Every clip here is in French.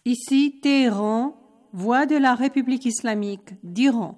Ici Téhéran, voix de la République islamique d'Iran.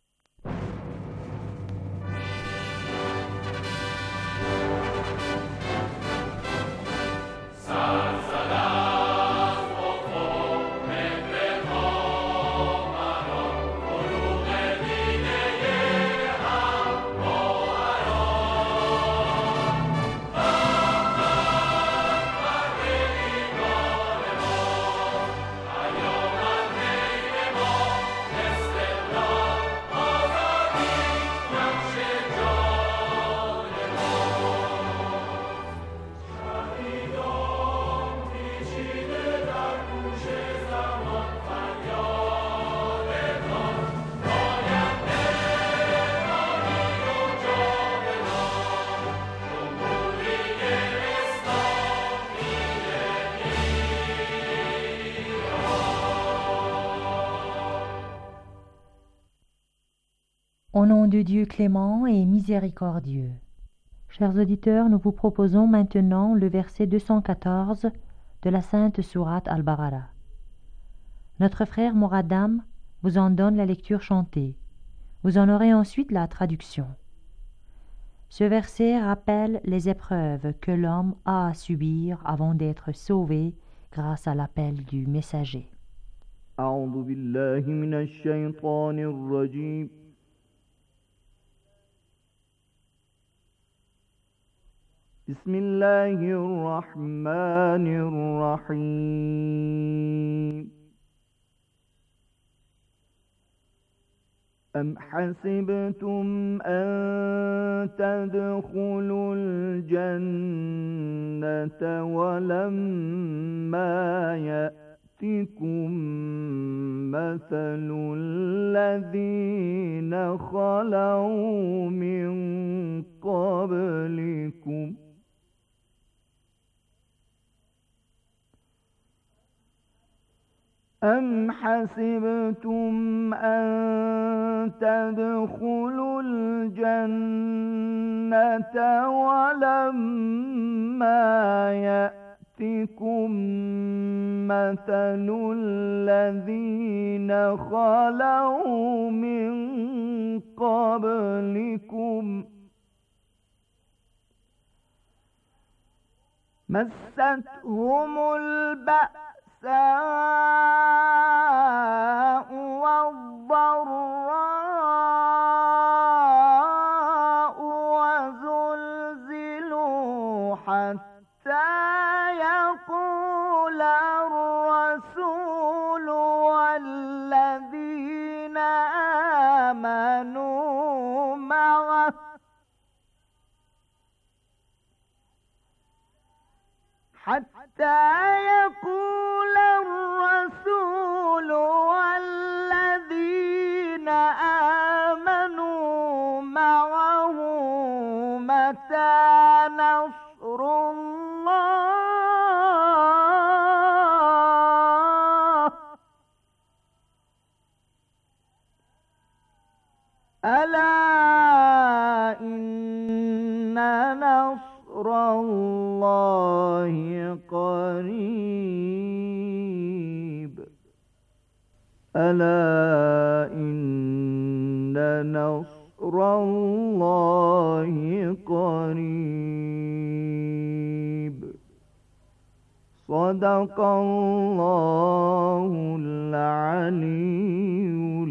Au nom de Dieu clément et miséricordieux. Chers auditeurs, nous vous proposons maintenant le verset 214 de la sainte sourate Al-Baqara. Notre frère Moradam vous en donne la lecture chantée. Vous en aurez ensuite la traduction. Ce verset rappelle les épreuves que l'homme a à subir avant d'être sauvé grâce à l'appel du messager. أعوذ بالله من الشيطان الرجيم بسم الله الرحمن الرحيم أم حسبتم أن تدخلوا الجنة ولما يأتكم مثل الذين خلوا من قبلكم أم حسبتم أن تدخلوا الجنة ولما يأتكم مثل الذين خلوا من قبلكم مستهم البأساء والضراء وزلزلوا حتى يقول الرسول والذين آمنوا معه حتى يقول الرسول والذين آمنوا معه متى نصر الله ألا إن نصر الله قريب ألا إن نصر الله قريب صدق الله العلي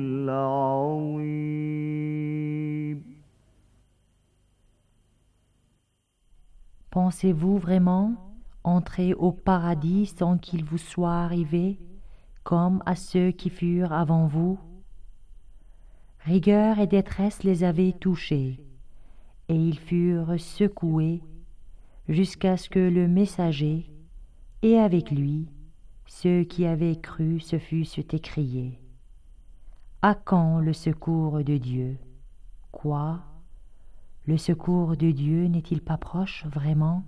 العظيم. Pensez-vous vraiment entrer au paradis sans qu'il vous soit arrivé, comme à ceux qui furent avant vous? Rigueur et détresse les avaient touchés, et ils furent secoués jusqu'à ce que le messager, et avec lui, ceux qui avaient cru se fussent écriés. À quand le secours de Dieu? Quoi? Le secours de Dieu n'est-il pas proche vraiment?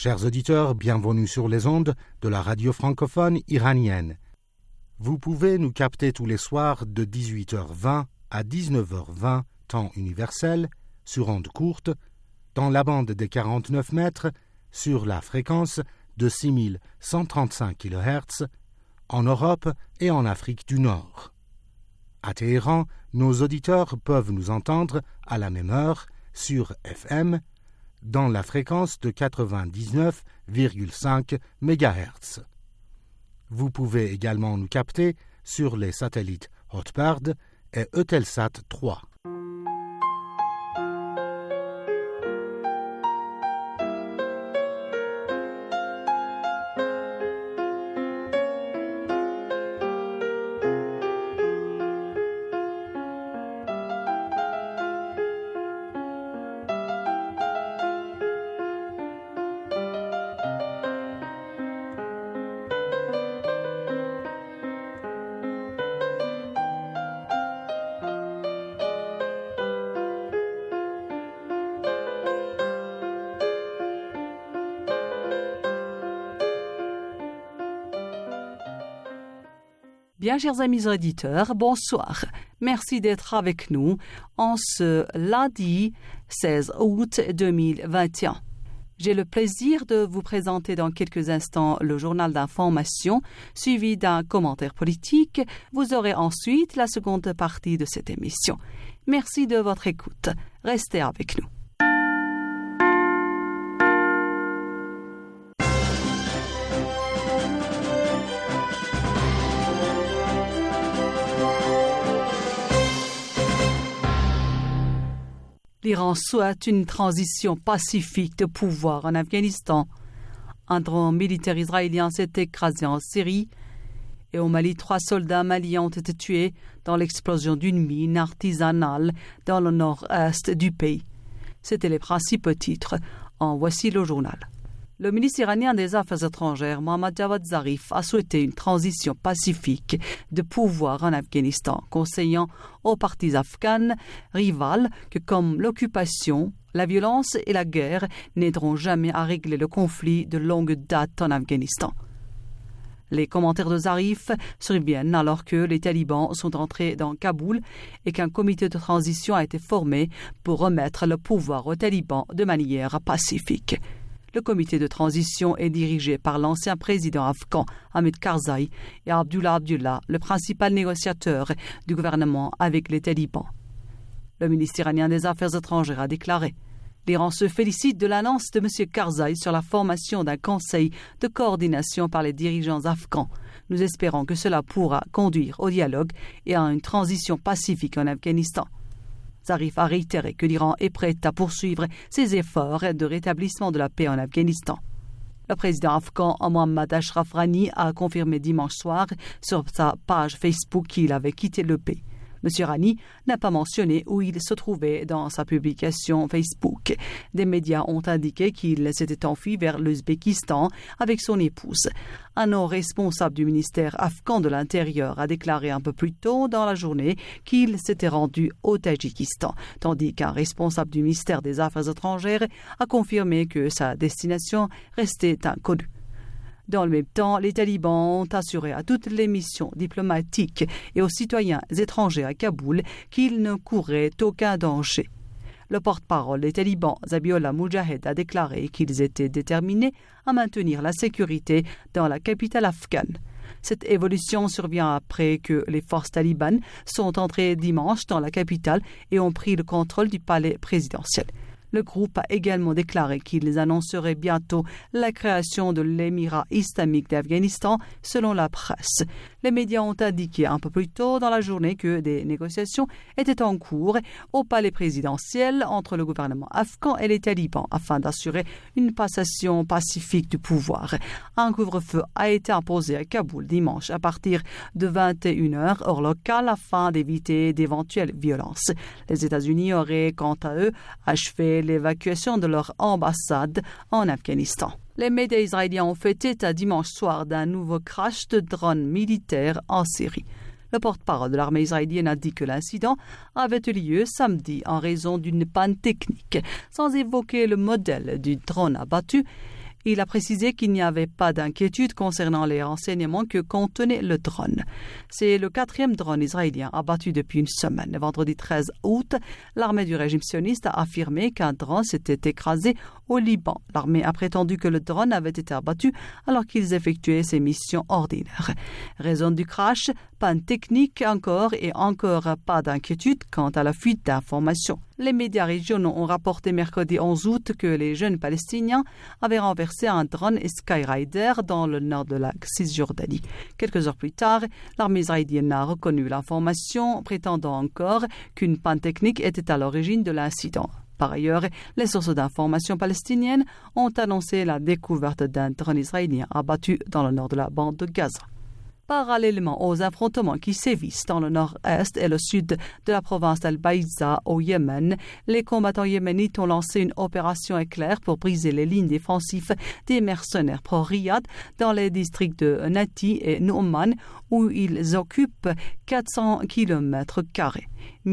Chers auditeurs, bienvenue sur les ondes de la radio francophone iranienne. Vous pouvez nous capter tous les soirs de 18h20 à 19h20, temps universel, sur ondes courtes, dans la bande des 49 mètres, sur la fréquence de 6135 kHz, en Europe et en Afrique du Nord. À Téhéran, nos auditeurs peuvent nous entendre à la même heure sur FM, dans la fréquence de 99,5 MHz. Vous pouvez également nous capter sur les satellites Hotbird et Eutelsat 3. Bien, chers amis auditeurs, bonsoir. Merci d'être avec nous en ce lundi 16 août 2021. J'ai le plaisir de vous présenter dans quelques instants le journal d'information suivi d'un commentaire politique. Vous aurez ensuite la seconde partie de cette émission. Merci de votre écoute. Restez avec nous. L'Iran souhaite une transition pacifique de pouvoir en Afghanistan. Un drone militaire israélien s'est écrasé en Syrie et au Mali, 3 soldats maliens ont été tués dans l'explosion d'une mine artisanale dans le nord-est du pays. C'étaient les principaux titres. En voici le journal. Le ministre iranien des Affaires étrangères, Mohammad Javad Zarif, a souhaité une transition pacifique de pouvoir en Afghanistan, conseillant aux partis afghans rivales que, comme l'occupation, la violence et la guerre, n'aideront jamais à régler le conflit de longue date en Afghanistan. Les commentaires de Zarif surviennent alors que les talibans sont entrés dans Kaboul et qu'un comité de transition a été formé pour remettre le pouvoir aux talibans de manière pacifique. Le comité de transition est dirigé par l'ancien président afghan Hamid Karzai et Abdullah Abdullah, le principal négociateur du gouvernement avec les talibans. Le ministre iranien des Affaires étrangères a déclaré: l'Iran se félicite de l'annonce de M. Karzai sur la formation d'un conseil de coordination par les dirigeants afghans. Nous espérons que cela pourra conduire au dialogue et à une transition pacifique en Afghanistan. Zarif a réitéré que l'Iran est prêt à poursuivre ses efforts de rétablissement de la paix en Afghanistan. Le président afghan Mohammad Ashraf Ghani a confirmé dimanche soir sur sa page Facebook qu'il avait quitté le pays. M. Ghani n'a pas mentionné où il se trouvait dans sa publication Facebook. Des médias ont indiqué qu'il s'était enfui vers l'Ouzbékistan avec son épouse. Un haut responsable du ministère afghan de l'Intérieur a déclaré un peu plus tôt dans la journée qu'il s'était rendu au Tadjikistan, tandis qu'un responsable du ministère des Affaires étrangères a confirmé que sa destination restait inconnue. Dans le même temps, les talibans ont assuré à toutes les missions diplomatiques et aux citoyens étrangers à Kaboul qu'ils ne couraient aucun danger. Le porte-parole des talibans, Zabiullah Mujahid, a déclaré qu'ils étaient déterminés à maintenir la sécurité dans la capitale afghane. Cette évolution survient après que les forces talibanes sont entrées dimanche dans la capitale et ont pris le contrôle du palais présidentiel. Le groupe a également déclaré qu'ils annonceraient bientôt la création de l'Émirat islamique d'Afghanistan, selon la presse. Les médias ont indiqué un peu plus tôt dans la journée que des négociations étaient en cours au palais présidentiel entre le gouvernement afghan et les talibans afin d'assurer une passation pacifique du pouvoir. Un couvre-feu a été imposé à Kaboul dimanche à partir de 21h heure locale afin d'éviter d'éventuelles violences. Les États-Unis auraient quant à eux achevé l'évacuation de leur ambassade en Afghanistan. Les médias israéliens ont fait état dimanche soir d'un nouveau crash de drone militaire en Syrie. Le porte-parole de l'armée israélienne a dit que l'incident avait eu lieu samedi en raison d'une panne technique, sans évoquer le modèle du drone abattu. Il a précisé qu'il n'y avait pas d'inquiétude concernant les renseignements que contenait le drone. C'est le 4e drone israélien abattu depuis une semaine. Le vendredi 13 août, l'armée du régime sioniste a affirmé qu'un drone s'était écrasé au Liban. L'armée a prétendu que le drone avait été abattu alors qu'ils effectuaient ses missions ordinaires. Raison du crash, panne technique encore et encore pas d'inquiétude quant à la fuite d'informations. Les médias régionaux ont rapporté mercredi 11 août que les jeunes Palestiniens avaient renversé un drone Skyrider dans le nord de la Cisjordanie. Quelques heures plus tard, l'armée israélienne a reconnu l'information, prétendant encore qu'une panne technique était à l'origine de l'incident. Par ailleurs, les sources d'information palestiniennes ont annoncé la découverte d'un drone israélien abattu dans le nord de la bande de Gaza. Parallèlement aux affrontements qui sévissent dans le nord-est et le sud de la province d'Al-Baïza au Yémen, les combattants yéménites ont lancé une opération éclair pour briser les lignes défensives des mercenaires pro-Riyad dans les districts de Nati et Nouman où ils occupent 400 km².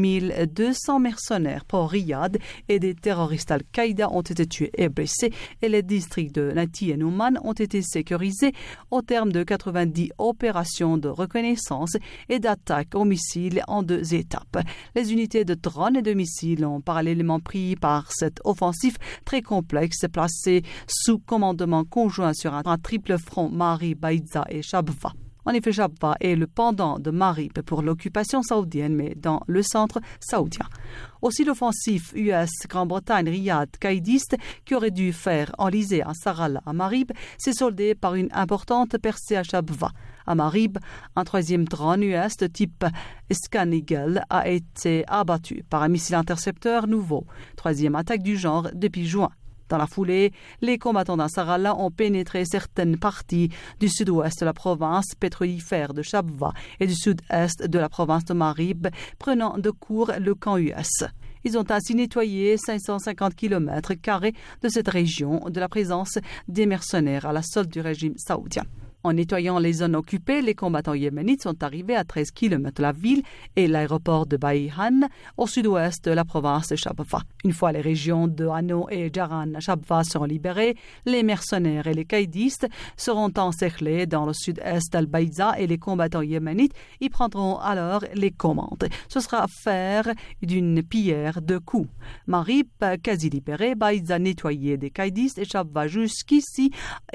1200 mercenaires pro-Riyad et des terroristes Al-Qaïda ont été tués et blessés et les districts de Nati et Nouman ont été sécurisés au terme de 90 opérations de reconnaissance et d'attaque aux missiles en 2 étapes. Les unités de drones et de missiles ont parallèlement pris par cette offensive très complexe placée sous commandement conjoint sur un triple front Marib, Baïza et Shabwa. En effet, Shabwa est le pendant de Marib pour l'occupation saoudienne, mais dans le centre saoudien. Aussi, l'offensive US-Grande-Bretagne-Riyad caïdiste qui aurait dû faire enliser un Sarala à Marib s'est soldée par une importante percée à Shabwa. À Marib, un 3e drone US de type Scan Eagle a été abattu par un missile intercepteur nouveau, 3e attaque du genre depuis juin. Dans la foulée, les combattants d'Ansarallah ont pénétré certaines parties du sud-ouest de la province pétrolifère de Shabwa et du sud-est de la province de Marib, prenant de court le camp US. Ils ont ainsi nettoyé 550 km² de cette région de la présence des mercenaires à la solde du régime saoudien. En nettoyant les zones occupées, les combattants yéménites sont arrivés à 13 km de la ville et l'aéroport de Baïhan, au sud-ouest de la province de Shabwa. Une fois les régions de Hano et Jaran Shabwa seront libérées, les mercenaires et les caïdistes seront encerclés dans le sud-est d'Al-Baïza et les combattants yéménites y prendront alors les commandes. Ce sera faire d'une pierre deux coups. Marib quasi libéré, Baïza nettoyé des caïdistes et Shabwa jusqu'ici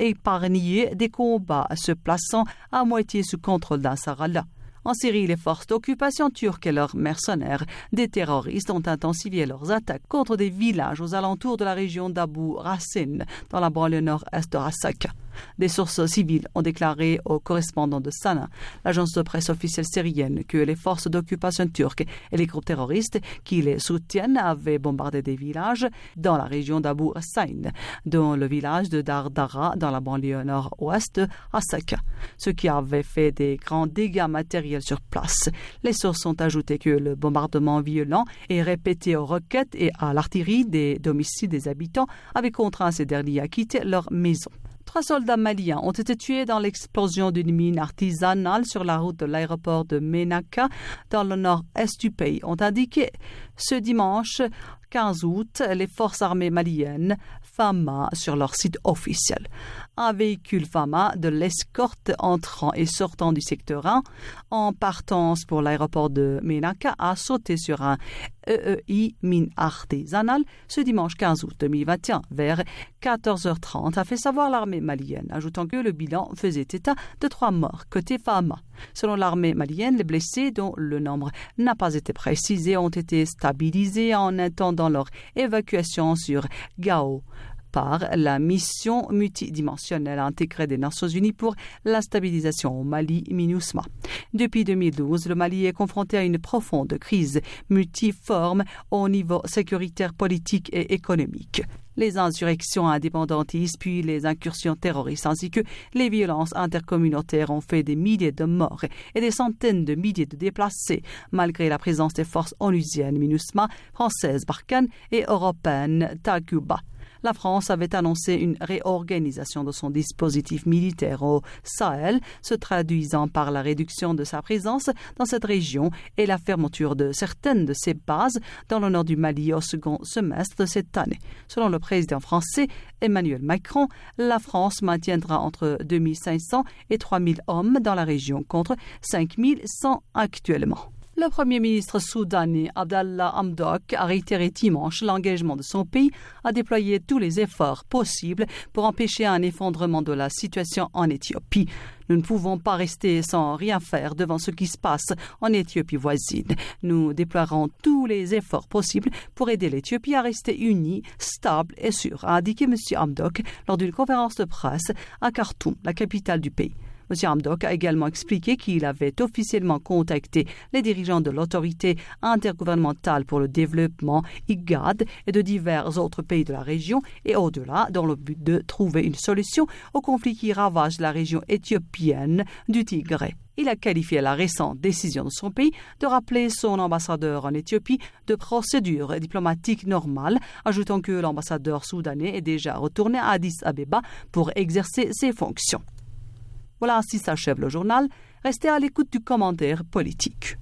épargné des combats se plaçant à moitié sous contrôle d'Ansarallah. En Syrie, les forces d'occupation turques et leurs mercenaires, des terroristes, ont intensifié leurs attaques contre des villages aux alentours de la région d'Abu Rassin, dans la banlieue nord-est de Raqqa. Des sources civiles ont déclaré aux correspondants de Sana, l'agence de presse officielle syrienne, que les forces d'occupation turques et les groupes terroristes qui les soutiennent avaient bombardé des villages dans la région d'Abu Rassin, dont le village de Dardara dans la banlieue nord-ouest de Raqqa, ce qui avait fait des grands dégâts matériels sur place. Les sources ont ajouté que le bombardement violent et répété aux roquettes et à l'artillerie des domiciles des habitants avait contraint ces derniers à quitter leur maison. 3 soldats maliens ont été tués dans l'explosion d'une mine artisanale sur la route de l'aéroport de Ménaka dans le nord-est du pays, ont indiqué ce dimanche 15 août les forces armées maliennes FAMA sur leur site officiel. Un véhicule FAMA de l'escorte entrant et sortant du secteur 1 en partance pour l'aéroport de Ménaka a sauté sur un EEI mine artisanale ce dimanche 15 août 2021 vers 14h30, a fait savoir l'armée malienne, ajoutant que le bilan faisait état de 3 morts côté FAMA. Selon l'armée malienne, les blessés, dont le nombre n'a pas été précisé, ont été stabilisés en attendant leur évacuation sur Gao par la mission multidimensionnelle intégrée des Nations Unies pour la stabilisation au Mali, MINUSMA. Depuis 2012, le Mali est confronté à une profonde crise multiforme au niveau sécuritaire, politique et économique. Les insurrections indépendantistes puis les incursions terroristes ainsi que les violences intercommunautaires ont fait des milliers de morts et des centaines de milliers de déplacés, malgré la présence des forces onusiennes MINUSMA, françaises Barkhane et européennes Takuba. La France avait annoncé une réorganisation de son dispositif militaire au Sahel, se traduisant par la réduction de sa présence dans cette région et la fermeture de certaines de ses bases dans le nord du Mali au second semestre de cette année. Selon le président français Emmanuel Macron, la France maintiendra entre 2500 et 3000 hommes dans la région contre 5100 actuellement. Le premier ministre soudanais Abdallah Hamdok a réitéré dimanche l'engagement de son pays à déployer tous les efforts possibles pour empêcher un effondrement de la situation en Éthiopie. Nous ne pouvons pas rester sans rien faire devant ce qui se passe en Éthiopie voisine. Nous déploierons tous les efforts possibles pour aider l'Éthiopie à rester unie, stable et sûre, a indiqué M. Hamdok lors d'une conférence de presse à Khartoum, la capitale du pays. M. Hamdok a également expliqué qu'il avait officiellement contacté les dirigeants de l'autorité intergouvernementale pour le développement IGAD et de divers autres pays de la région et au-delà dans le but de trouver une solution au conflit qui ravage la région éthiopienne du Tigré. Il a qualifié la récente décision de son pays de rappeler son ambassadeur en Éthiopie de procédure diplomatique normale, ajoutant que l'ambassadeur soudanais est déjà retourné à Addis Abeba pour exercer ses fonctions. Voilà, ainsi s'achève le journal. Restez à l'écoute du commentaire politique.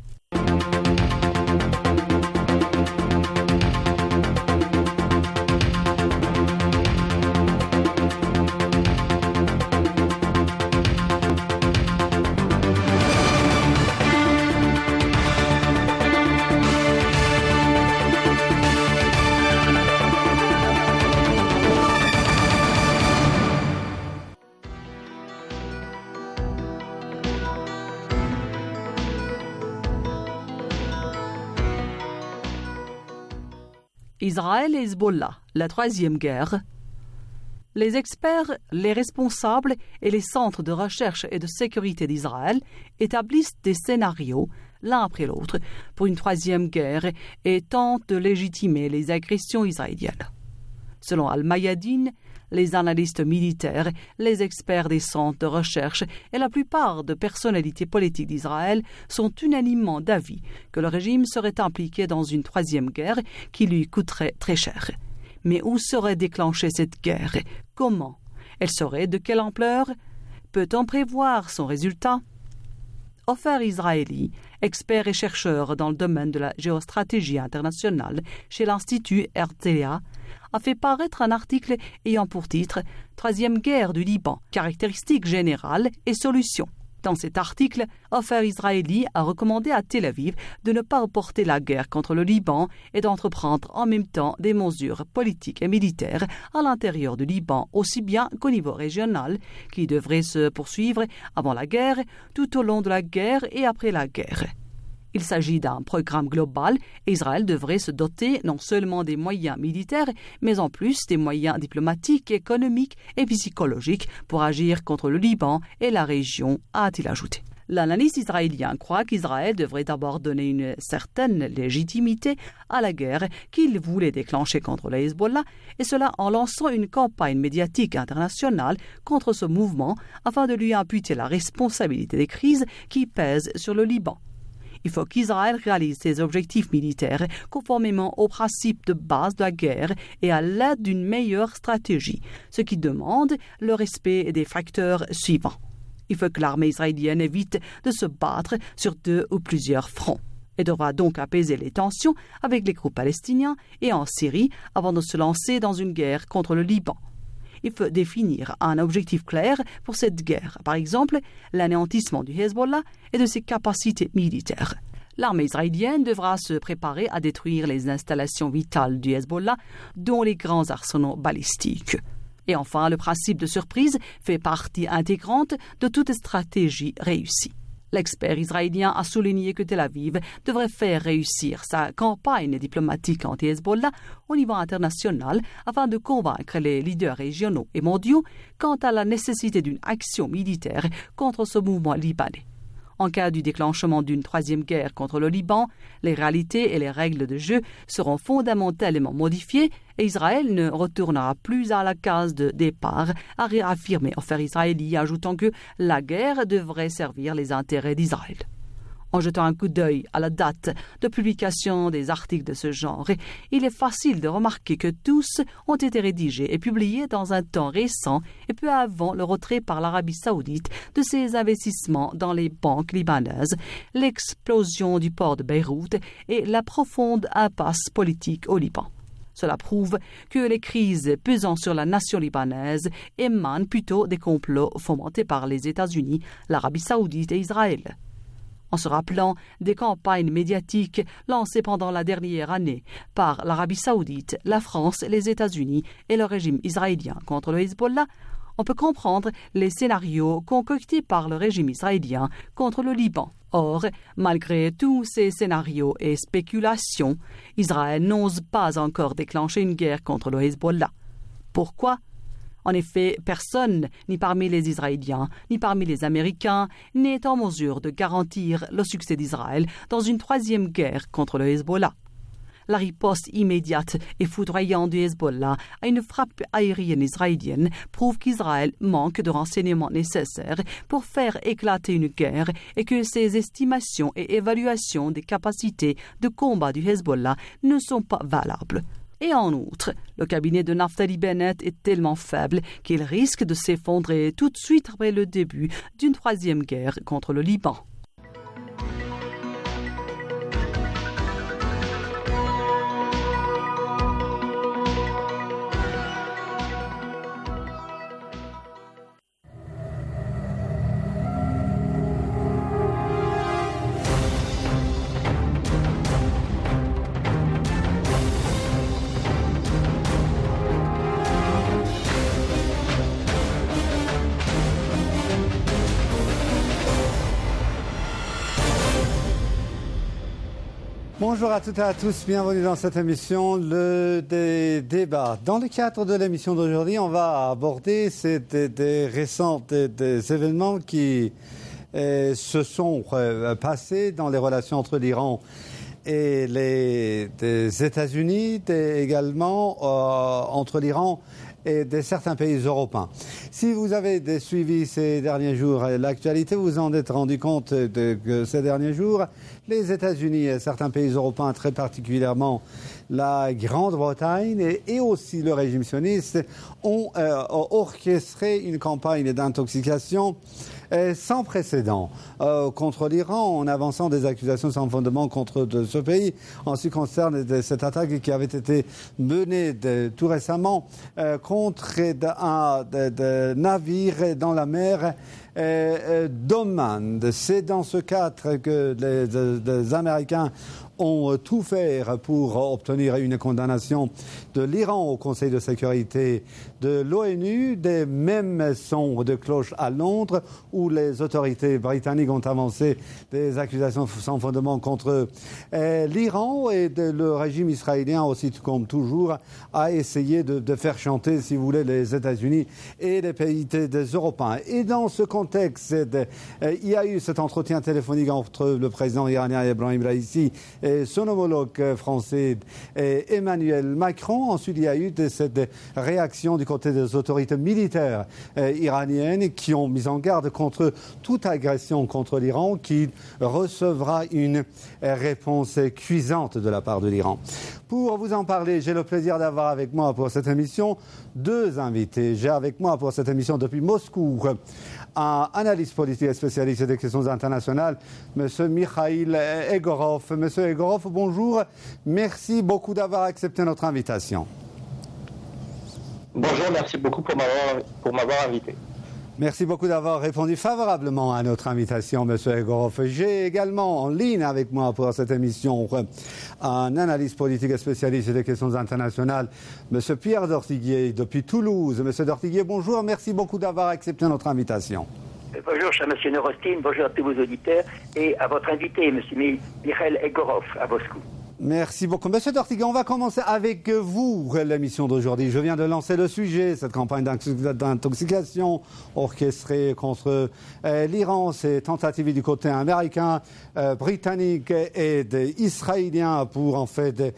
Israël et Hezbollah, la troisième guerre. Les experts, les responsables et les centres de recherche et de sécurité d'Israël établissent des scénarios, l'un après l'autre, pour une troisième guerre et tentent de légitimer les agressions israéliennes. Selon Al-Mayadin, les analystes militaires, les experts des centres de recherche et la plupart des personnalités politiques d'Israël sont unanimement d'avis que le régime serait impliqué dans une troisième guerre qui lui coûterait très cher. Mais où serait déclenchée cette guerre? Comment? Elle serait de quelle ampleur? Peut-on prévoir son résultat? Ofer Israeli, expert et chercheur dans le domaine de la géostratégie internationale chez l'Institut Herzliya, a fait paraître un article ayant pour titre « Troisième guerre du Liban, caractéristiques générales et solutions ». Dans cet article, Ofer Israeli a recommandé à Tel Aviv de ne pas reporter la guerre contre le Liban et d'entreprendre en même temps des mesures politiques et militaires à l'intérieur du Liban, aussi bien qu'au niveau régional, qui devraient se poursuivre avant la guerre, tout au long de la guerre et après la guerre. Il s'agit d'un programme global et Israël devrait se doter non seulement des moyens militaires, mais en plus des moyens diplomatiques, économiques et psychologiques pour agir contre le Liban et la région, a-t-il ajouté. L'analyste israélien croit qu'Israël devrait d'abord donner une certaine légitimité à la guerre qu'il voulait déclencher contre le Hezbollah, et cela en lançant une campagne médiatique internationale contre ce mouvement afin de lui imputer la responsabilité des crises qui pèsent sur le Liban. Il faut qu'Israël réalise ses objectifs militaires conformément aux principes de base de la guerre et à l'aide d'une meilleure stratégie, ce qui demande le respect des facteurs suivants. Il faut que l'armée israélienne évite de se battre sur 2 ou plusieurs fronts. Elle devra donc apaiser les tensions avec les groupes palestiniens et en Syrie avant de se lancer dans une guerre contre le Liban. Il faut définir un objectif clair pour cette guerre, par exemple l'anéantissement du Hezbollah et de ses capacités militaires. L'armée israélienne devra se préparer à détruire les installations vitales du Hezbollah, dont les grands arsenaux balistiques. Et enfin, le principe de surprise fait partie intégrante de toute stratégie réussie. L'expert israélien a souligné que Tel Aviv devrait faire réussir sa campagne diplomatique anti-Hezbollah au niveau international afin de convaincre les leaders régionaux et mondiaux quant à la nécessité d'une action militaire contre ce mouvement libanais. En cas du déclenchement d'une troisième guerre contre le Liban, les réalités et les règles de jeu seront fondamentalement modifiées et Israël ne retournera plus à la case de départ, a réaffirmé Ofer Israeli, ajoutant que la guerre devrait servir les intérêts d'Israël. En jetant un coup d'œil à la date de publication des articles de ce genre, il est facile de remarquer que tous ont été rédigés et publiés dans un temps récent et peu avant le retrait par l'Arabie saoudite de ses investissements dans les banques libanaises, l'explosion du port de Beyrouth et la profonde impasse politique au Liban. Cela prouve que les crises pesant sur la nation libanaise émanent plutôt des complots fomentés par les États-Unis, l'Arabie saoudite et Israël. En se rappelant des campagnes médiatiques lancées pendant la dernière année par l'Arabie saoudite, la France, les États-Unis et le régime israélien contre le Hezbollah, on peut comprendre les scénarios concoctés par le régime israélien contre le Liban. Or, malgré tous ces scénarios et spéculations, Israël n'ose pas encore déclencher une guerre contre le Hezbollah. Pourquoi ? En effet, personne, ni parmi les Israéliens, ni parmi les Américains, n'est en mesure de garantir le succès d'Israël dans une troisième guerre contre le Hezbollah. La riposte immédiate et foudroyante du Hezbollah à une frappe aérienne israélienne prouve qu'Israël manque de renseignements nécessaires pour faire éclater une guerre et que ses estimations et évaluations des capacités de combat du Hezbollah ne sont pas valables. Et en outre, le cabinet de Naftali Bennett est tellement faible qu'il risque de s'effondrer tout de suite après le début d'une troisième guerre contre le Liban. Bonjour à toutes et à tous, bienvenue dans cette émission, le débat. Dans le cadre de l'émission d'aujourd'hui, on va aborder des récents des événements qui se sont passés dans les relations entre l'Iran et les États-Unis, également entre l'Iran et de certains pays européens. Si vous avez suivi ces derniers jours l'actualité, vous vous en êtes rendu compte que ces derniers jours, les États-Unis et certains pays européens, très particulièrement la Grande-Bretagne et aussi le régime sioniste, ont orchestré une campagne d'intoxication sans précédent contre l'Iran en avançant des accusations sans fondement contre ce pays en ce qui concerne cette attaque qui avait été menée tout récemment contre un navire dans la mer d'Oman. C'est dans ce cadre que les Américains ont tout fait pour obtenir une condamnation de l'Iran au Conseil de sécurité de l'ONU. Des mêmes sons de cloche à Londres où les autorités britanniques ont avancé des accusations sans fondement contre l'Iran et le régime israélien aussi, comme toujours, a essayé de faire chanter, si vous voulez, les États-Unis et les pays des Européens. Et dans ce contexte, il y a eu cet entretien téléphonique entre le président iranien Ebrahim Raïssi et son homologue français Emmanuel Macron. Ensuite, il y a eu cette réaction du côté des autorités militaires iraniennes qui ont mis en garde contre toute agression contre l'Iran qui recevra une réponse cuisante de la part de l'Iran. Pour vous en parler, j'ai le plaisir d'avoir avec moi pour cette émission deux invités. J'ai avec moi pour cette émission depuis Moscou un analyste politique et spécialiste des questions internationales, M. Mikhail Egorov. M. Egorov, bonjour. Merci beaucoup d'avoir accepté notre invitation. Bonjour, merci beaucoup pour m'avoir invité. Merci beaucoup d'avoir répondu favorablement à notre invitation, M. Egorov. J'ai également en ligne avec moi pour cette émission un analyste politique et spécialiste des questions internationales, M. Pierre Dortiguier, depuis Toulouse. M. Dortiguier, bonjour, merci beaucoup d'avoir accepté notre invitation. Bonjour, cher M. Norostin, bonjour à tous vos auditeurs et à votre invité, M. Mikhail Egorov, à Moscou. Merci beaucoup. Monsieur Dortiguier, on va commencer avec vous l'émission d'aujourd'hui. Je viens de lancer le sujet, cette campagne d'intoxication orchestrée contre l'Iran, ces tentatives du côté américain, britannique et israélien pour en fait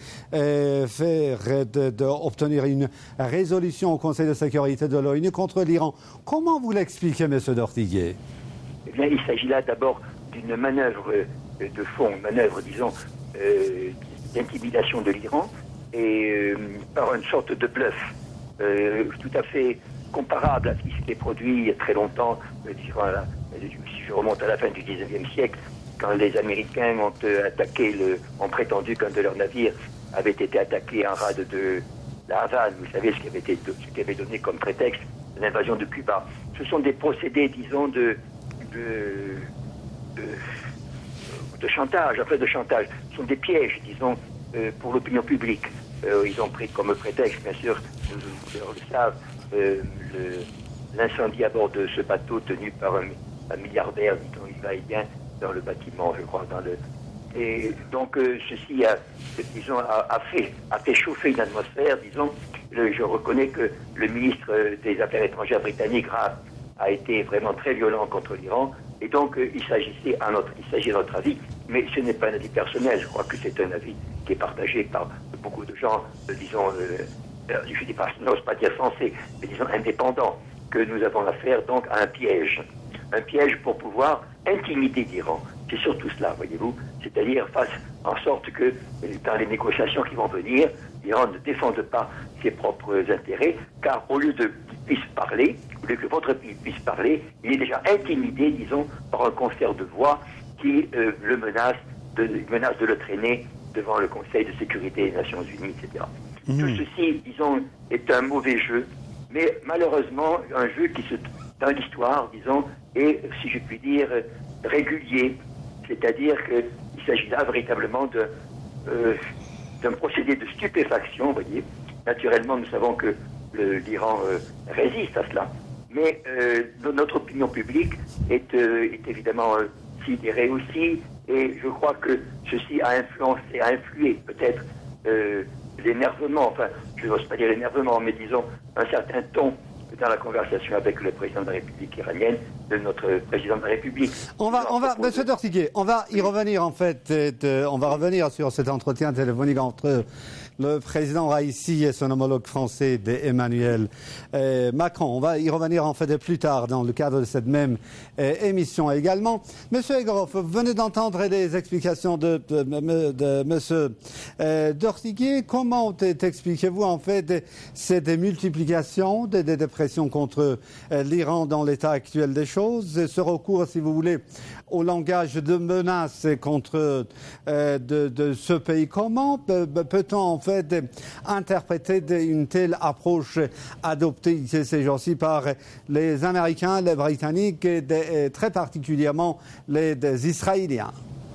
obtenir une résolution au Conseil de sécurité de l'ONU contre l'Iran. Comment vous l'expliquez, monsieur Dortiguier? Eh bien, il s'agit là d'abord d'une manœuvre de fond, une manœuvre, disons, d'intimidation de l'Iran et par une sorte de bluff tout à fait comparable à ce qui s'était produit il y a très longtemps, si je remonte à la fin du XIXe siècle, quand les Américains ont ont prétendu qu'un de leurs navires avait été attaqué en rade de la Havane, vous savez, ce qui avait donné comme prétexte l'invasion de Cuba. Ce sont des procédés, disons, de chantage, après de chantage. Ce sont des pièges, disons, pour l'opinion publique. Ils ont pris comme prétexte, bien sûr, vous le savez, l'incendie à bord de ce bateau tenu par un milliardaire, dit-on, il va et vient dans le bâtiment, je crois, et donc ceci a fait chauffer une atmosphère, disons. Je reconnais que le ministre des Affaires étrangères britannique a été vraiment très violent contre l'Iran, et donc il s'agit à notre avis, mais ce n'est pas un avis personnel, je crois que c'est un avis qui est partagé par beaucoup de gens, disons, je n'ose pas dire français, mais disons indépendants, que nous avons affaire donc à un piège pour pouvoir intimider l'Iran. C'est surtout cela, voyez-vous, c'est-à-dire en sorte que dans les négociations qui vont venir, l'Iran ne défende pas ses propres intérêts, car au lieu qu'il puisse parler, au lieu que votre pays puisse parler, il est déjà intimidé, disons, par un concert de voix qui le menace de le traîner devant le Conseil de sécurité des Nations Unies, etc. Tout ceci, disons, est un mauvais jeu, mais malheureusement, un jeu qui, dans l'histoire, disons, est, si je puis dire, régulier. C'est-à-dire qu'il s'agit là véritablement d'un procédé de stupéfaction, vous voyez. Naturellement, nous savons que l'Iran résiste à cela. Mais notre opinion publique est évidemment sidérée aussi, et je crois que ceci a influé peut-être l'énervement, enfin, je n'ose pas dire l'énervement, mais disons un certain ton dans la conversation avec le président de la République iranienne, de notre président de la République. Monsieur Dortiguier, on va y revenir en fait, on va revenir sur cet entretien téléphonique entre le président Raïssi et son homologue français Emmanuel Macron. On va y revenir en fait plus tard dans le cadre de cette même émission également. Monsieur Egorov, vous venez d'entendre les explications de Monsieur Dortiguier. Comment expliquez-vous en fait cette multiplication des pressions contre l'Iran dans l'état actuel des choses, ce recours, si vous voulez, au langage de menace contre de ce pays? Comment peut-on en fait interpréter une telle approche adoptée ces jours-ci par les Américains, les Britanniques et très particulièrement les Israéliens?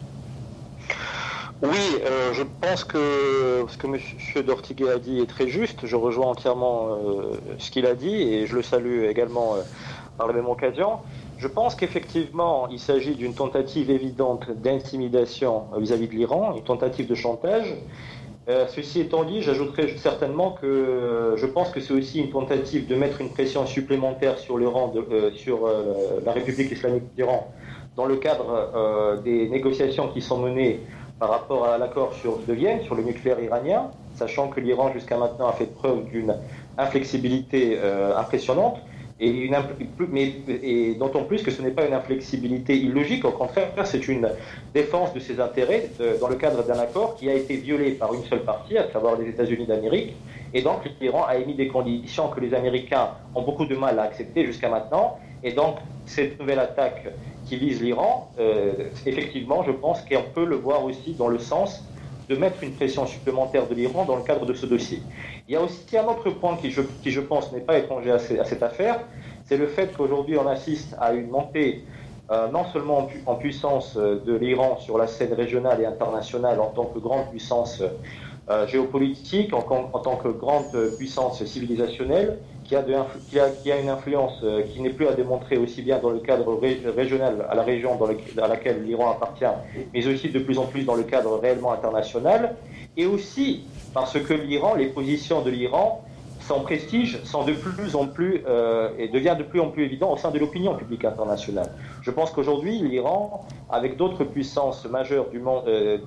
Oui, je pense que ce que M. Dortiguer a dit est très juste. Je rejoins entièrement ce qu'il a dit et je le salue également par la même occasion. Je pense qu'effectivement, il s'agit d'une tentative évidente d'intimidation vis-à-vis de l'Iran, une tentative de chantage. Ceci étant dit, j'ajouterais certainement que je pense que c'est aussi une tentative de mettre une pression supplémentaire sur l'Iran, sur la République islamique d'Iran, dans le cadre des négociations qui sont menées par rapport à l'accord de Vienne sur le nucléaire iranien, sachant que l'Iran jusqu'à maintenant a fait preuve d'une inflexibilité impressionnante, et d'autant plus que ce n'est pas une inflexibilité illogique, au contraire, c'est une défense de ses intérêts dans le cadre d'un accord qui a été violé par une seule partie, à savoir les États-Unis d'Amérique, et donc l'Iran a émis des conditions que les Américains ont beaucoup de mal à accepter jusqu'à maintenant, et donc cette nouvelle attaque qui vise l'Iran, effectivement, je pense qu'on peut le voir aussi dans le sens de mettre une pression supplémentaire de l'Iran dans le cadre de ce dossier. Il y a aussi un autre point qui, je pense, n'est pas étranger à cette affaire, c'est le fait qu'aujourd'hui on assiste à une montée non seulement en puissance de l'Iran sur la scène régionale et internationale en tant que grande puissance géopolitique, en tant que grande puissance civilisationnelle, qui a une influence qui n'est plus à démontrer aussi bien dans le cadre régional, à la région à laquelle l'Iran appartient, mais aussi de plus en plus dans le cadre réellement international, et aussi parce que les positions de l'Iran son prestige devient de plus en plus évident au sein de l'opinion publique internationale. Je pense qu'aujourd'hui, l'Iran, avec d'autres puissances majeures du monde,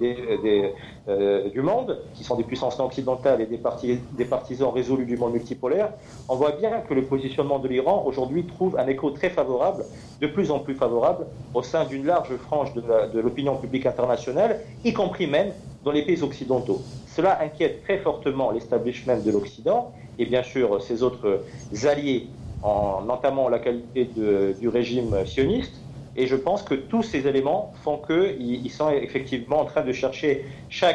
qui sont des puissances non occidentales et des partisans résolus du monde multipolaire, on voit bien que le positionnement de l'Iran aujourd'hui trouve un écho très favorable, de plus en plus favorable, au sein d'une large frange de l'opinion publique internationale, y compris même dans les pays occidentaux. Cela inquiète très fortement l'establishment de l'Occident et bien sûr ses autres alliés, notamment la qualité du régime sioniste. Et je pense que tous ces éléments font qu'ils sont effectivement en train de chercher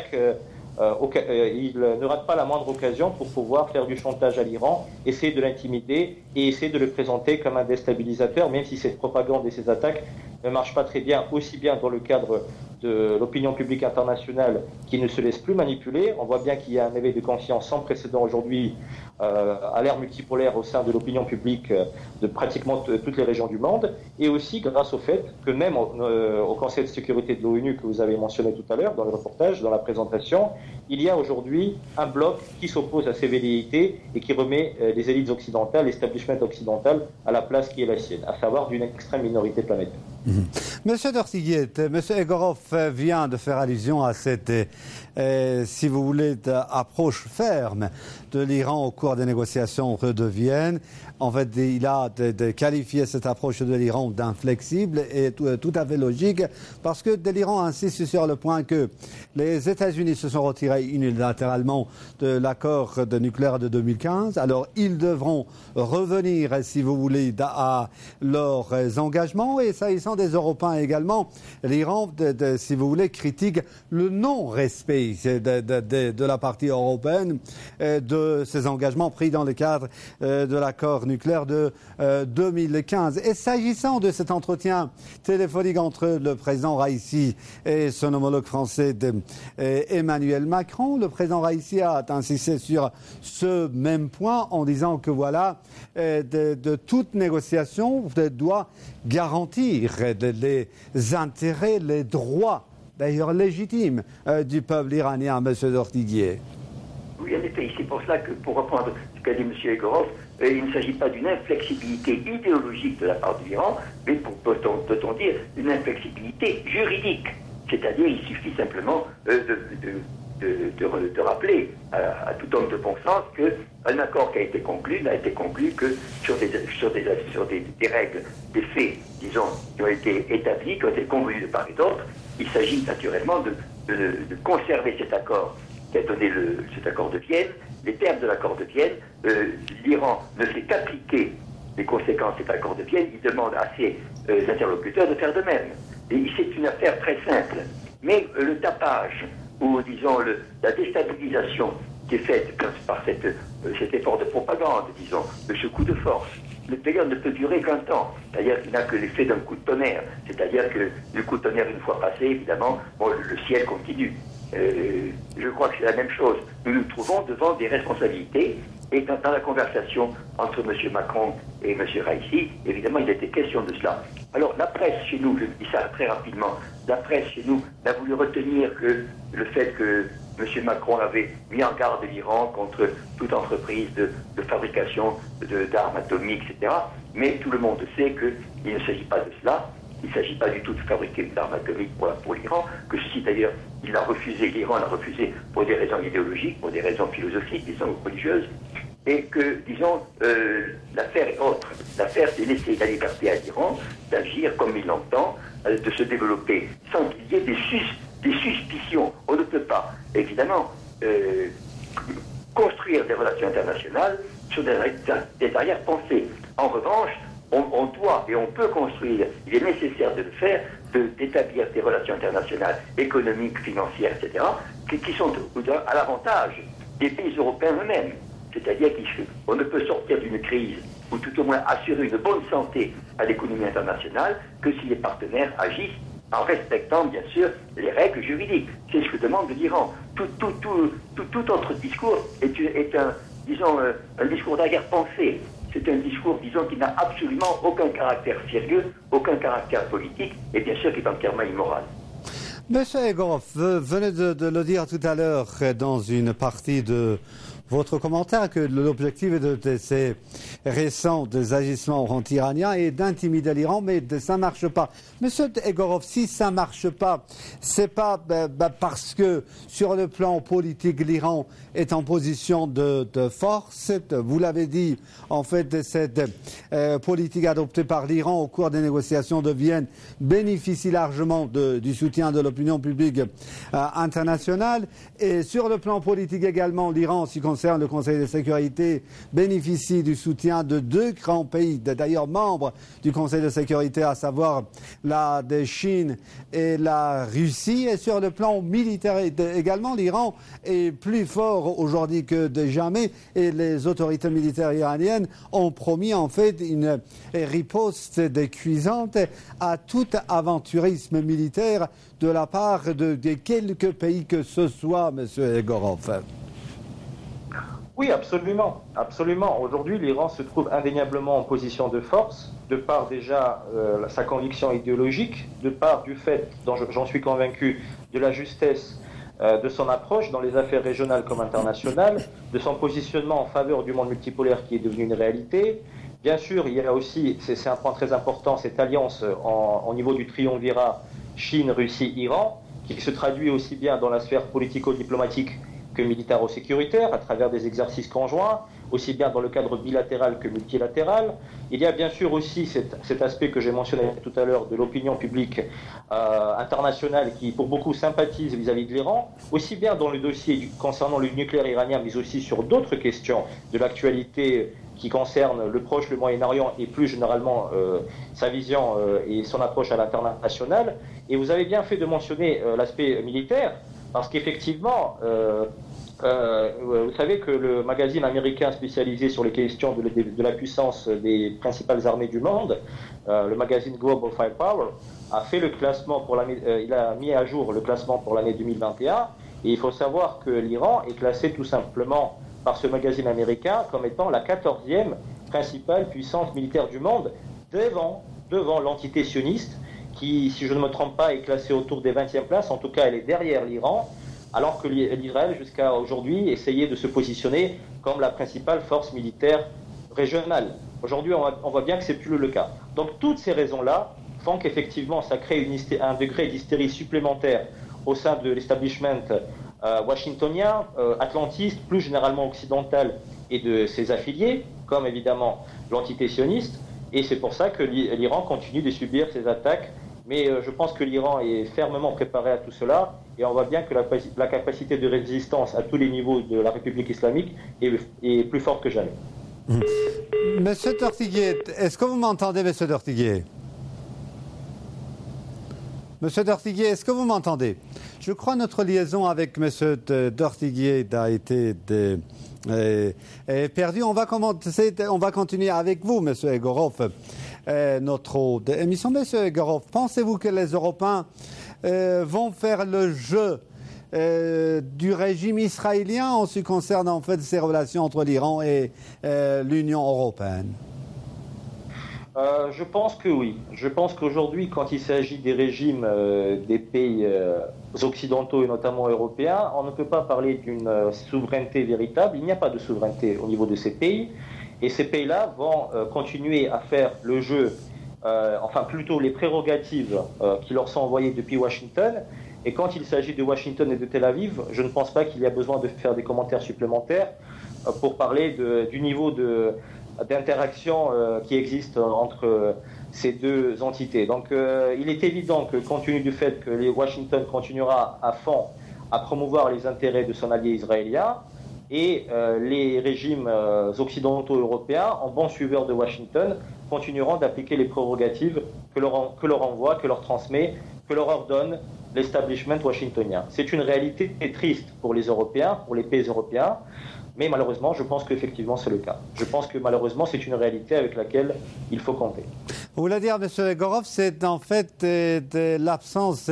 ils ne ratent pas la moindre occasion pour pouvoir faire du chantage à l'Iran, essayer de l'intimider et essayer de le présenter comme un déstabilisateur, même si cette propagande et ces attaques ne marchent pas très bien, aussi bien dans le cadre de l'opinion publique internationale qui ne se laisse plus manipuler. On voit bien qu'il y a un éveil de conscience sans précédent aujourd'hui à l'ère multipolaire au sein de l'opinion publique de pratiquement toutes les régions du monde, et aussi grâce au fait que même au Conseil de sécurité de l'ONU que vous avez mentionné tout à l'heure dans le reportage, dans la présentation, il y a aujourd'hui un bloc qui s'oppose à ces velléités et qui remet les élites occidentales, l'establishment occidental à la place qui est la sienne, à savoir d'une extrême minorité planétaire. Monsieur Dortiguiet, Monsieur Egorov vient de faire allusion à cette, si vous voulez, approche ferme de l'Iran au cours des négociations de Vienne. En fait, il a qualifié cette approche de l'Iran d'inflexible et tout à fait logique, parce que l'Iran insiste sur le point que les États-Unis se sont retirés unilatéralement de l'accord de nucléaire de 2015. Alors, ils devront revenir, si vous voulez, à leurs engagements. Et s'agissant des Européens également, l'Iran, si vous voulez, critique le non-respect de la partie européenne de ces engagements pris dans le cadre de l'accord nucléaire de 2015. Et s'agissant de cet entretien téléphonique entre le président Raïssi et son homologue français Emmanuel Macron, le président Raïssi a insisté sur ce même point en disant que voilà, de toute négociation doit garantir les intérêts, les droits, d'ailleurs légitimes, du peuple iranien, M. Dortiguiet. Oui, en effet, c'est pour cela que, pour reprendre ce qu'a dit M. Egorov, il ne s'agit pas d'une inflexibilité idéologique de la part de l'Iran, mais, peut-on dire, une inflexibilité juridique. C'est-à-dire, il suffit simplement de rappeler à tout homme de bon sens qu'un accord qui a été conclu n'a été conclu que sur des règles, des faits, disons, qui ont été établis, qui ont été convenus de part et d'autre. Il s'agit naturellement de conserver cet accord qui a donné cet accord de Vienne. Les termes de l'accord de Vienne, l'Iran ne fait qu'appliquer les conséquences de cet accord de Vienne. Il demande à ses interlocuteurs de faire de même. Et c'est une affaire très simple. Mais le tapage, ou disons la déstabilisation qui est faite par cet effort de propagande, disons, de ce coup de force, d'ailleurs ne peut durer qu'un temps. C'est-à-dire qu'il n'a que l'effet d'un coup de tonnerre. C'est-à-dire que le coup de tonnerre, une fois passé, évidemment, le ciel continue. Je crois que c'est la même chose. Nous nous trouvons devant des responsabilités, et dans la conversation entre M. Macron et M. Raïssi, évidemment, il était question de cela. Alors, la presse chez nous, je dis ça très rapidement, la presse chez nous n'a voulu retenir que le fait que M. Macron avait mis en garde l'Iran contre toute entreprise de fabrication d'armes atomiques, etc. Mais tout le monde sait qu'il ne s'agit pas de cela. Il ne s'agit pas du tout de fabriquer une arme atomique pour l'Iran, que ceci d'ailleurs, l'Iran l'a refusé pour des raisons idéologiques, pour des raisons philosophiques, disons, ou religieuses, et que, disons, l'affaire est autre. L'affaire, c'est laisser la liberté à l'Iran d'agir comme il l'entend, de se développer, sans qu'il y ait des suspicions. On ne peut pas, évidemment, construire des relations internationales sur des arrière-pensées. En revanche, on doit et on peut construire, il est nécessaire de le faire, d'établir des relations internationales économiques, financières, etc., qui sont à l'avantage des pays européens eux-mêmes. C'est-à-dire qu'on ne peut sortir d'une crise, ou tout au moins assurer une bonne santé à l'économie internationale, que si les partenaires agissent en respectant, bien sûr, les règles juridiques. C'est ce que demande l'Iran. Tout autre discours est un discours d'arrière-pensée. C'est un discours, disons, qui n'a absolument aucun caractère sérieux, aucun caractère politique, et bien sûr qui est entièrement immoral. Monsieur Egorov, vous venez de le dire tout à l'heure dans une partie de votre commentaire que l'objectif de ces récents agissements anti-iraniens est d'intimider l'Iran, mais ça ne marche pas. Monsieur Egorov, si ça ne marche pas, c'est pas parce que sur le plan politique, l'Iran est en position de force. Vous l'avez dit, en fait, cette politique adoptée par l'Iran au cours des négociations de Vienne bénéficie largement du soutien de l'opinion publique internationale. Et sur le plan politique également, l'Iran, en ce qui concerne le Conseil de sécurité, bénéficie du soutien de deux grands pays, d'ailleurs membres du Conseil de sécurité, à savoir la Chine et la Russie. Et sur le plan militaire également, l'Iran est plus fort aujourd'hui que jamais, et les autorités militaires iraniennes ont promis en fait une riposte cuisante à tout aventurisme militaire de la part de quelques pays que ce soit, M. Egorov. Oui, absolument. Absolument. Aujourd'hui, l'Iran se trouve indéniablement en position de force, de par déjà sa conviction idéologique, de par du fait, dont j'en suis convaincu, de la justesse de son approche dans les affaires régionales comme internationales, de son positionnement en faveur du monde multipolaire qui est devenu une réalité. Bien sûr, il y a aussi, c'est un point très important, cette alliance au niveau du triumvirat Chine, Russie, Iran, qui se traduit aussi bien dans la sphère politico-diplomatique que militaro-sécuritaire, à travers des exercices conjoints, aussi bien dans le cadre bilatéral que multilatéral. Il y a bien sûr aussi cet aspect que j'ai mentionné tout à l'heure de l'opinion publique internationale qui, pour beaucoup, sympathise vis-à-vis de l'Iran, aussi bien dans le dossier concernant le nucléaire iranien, mais aussi sur d'autres questions de l'actualité qui concernent le Proche, le Moyen-Orient et plus généralement sa vision et son approche à l'international. Et vous avez bien fait de mentionner l'aspect militaire, parce qu'effectivement, vous savez que le magazine américain spécialisé sur les questions de la puissance des principales armées du monde, le magazine Global Firepower, a fait le classement pour l'année, il a mis à jour le classement pour l'année 2021, et il faut savoir que l'Iran est classé tout simplement par ce magazine américain comme étant la 14e principale puissance militaire du monde, devant l'entité sioniste, qui, si je ne me trompe pas, est classée autour des 20e places. En tout cas, elle est derrière l'Iran, alors que l'Israël, jusqu'à aujourd'hui, essayait de se positionner comme la principale force militaire régionale. Aujourd'hui, on voit bien que ce n'est plus le cas. Donc, toutes ces raisons-là font qu'effectivement, ça crée un degré d'hystérie supplémentaire au sein de l'establishment washingtonien, atlantiste, plus généralement occidental, et de ses affiliés, comme évidemment l'entité sioniste. Et c'est pour ça que l'Iran continue de subir ces attaques. Mais je pense que l'Iran est fermement préparé à tout cela, et on voit bien que la capacité de résistance à tous les niveaux de la République islamique est plus forte que jamais. Monsieur Dortiguier, est-ce que vous m'entendez, Monsieur Dortiguier? Monsieur Dortiguier, est-ce que vous m'entendez? Je crois que notre liaison avec Monsieur Dortiguier a été perdue. On va continuer avec vous, Monsieur Egorov. Notre émission. Monsieur Egorov, pensez-vous que les Européens vont faire le jeu du régime israélien en ce qui concerne en fait ces relations entre l'Iran et l'Union européenne? Je pense que oui. Je pense qu'aujourd'hui, quand il s'agit des régimes des pays occidentaux et notamment européens, on ne peut pas parler d'une souveraineté véritable. Il n'y a pas de souveraineté au niveau de ces pays. Et ces pays-là vont continuer à faire le jeu, enfin plutôt les prérogatives qui leur sont envoyées depuis Washington. Et quand il s'agit de Washington et de Tel Aviv, je ne pense pas qu'il y a besoin de faire des commentaires supplémentaires pour parler du niveau d'interaction qui existe entre ces deux entités. Donc il est évident que compte tenu du fait que Washington continuera à fond à promouvoir les intérêts de son allié israélien, et les régimes occidentaux européens, en bons suiveurs de Washington, continueront d'appliquer les prérogatives que leur envoie, que leur transmet, que leur ordonne l'establishment washingtonien. C'est une réalité triste pour les Européens, pour les pays européens, mais malheureusement, je pense qu'effectivement, c'est le cas. Je pense que malheureusement, c'est une réalité avec laquelle il faut compter. Vous voulez dire, M. Egorov, c'est en fait l'absence